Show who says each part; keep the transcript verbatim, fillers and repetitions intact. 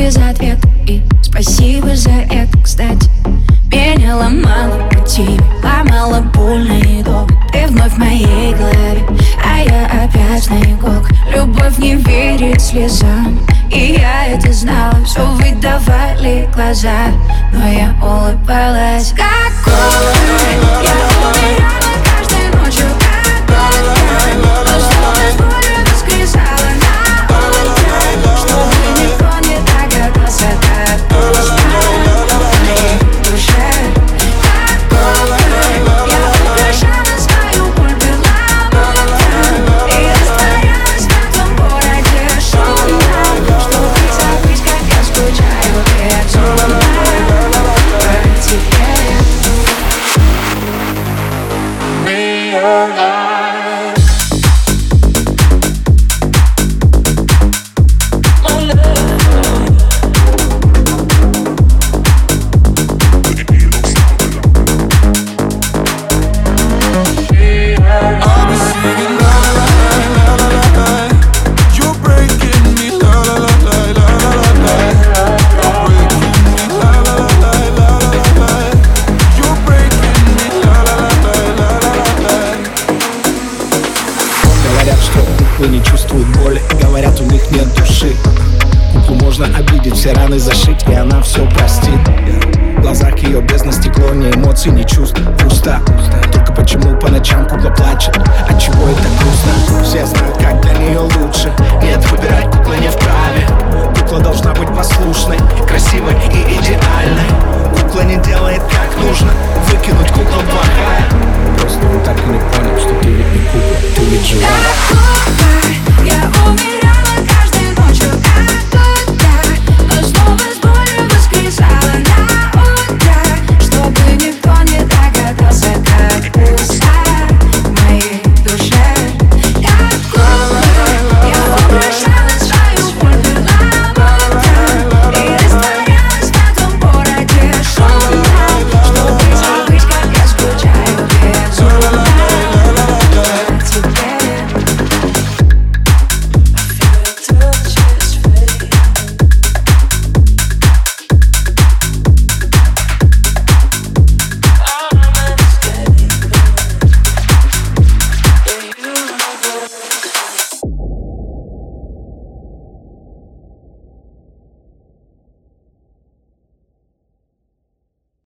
Speaker 1: без ответа. И спасибо за это, кстати. Меня ломало по тебе, ломало больно и долго. Ты вновь в моей голове, а я опять на иголках. Любовь не верит слезам, и я это знала. Все выдавали глаза, но я улыбалась. Какой я умирала каждой ночью, какой но снова с болью воскресала на улице, чтобы никто не догадался, как вкусно в моей душе. Какой я украшала свою боль перламутром и растворялась в этом городе шумном, чтобы забыть, как я скучаю безумно по тебе.
Speaker 2: Куклы не чувствуют боли, говорят, у них нет души. Куклу можно обидеть, все раны зашить, и она все простит. В глазах ее бездна стекло, ни эмоций, ни чувств, пусто. Только почему по ночам кукла плачет, отчего это грустно? Все знают, как для нее лучше. Нет, выбирать кукла не вправе. Кукла должна быть послушной, красивой и идеальной. Кукла не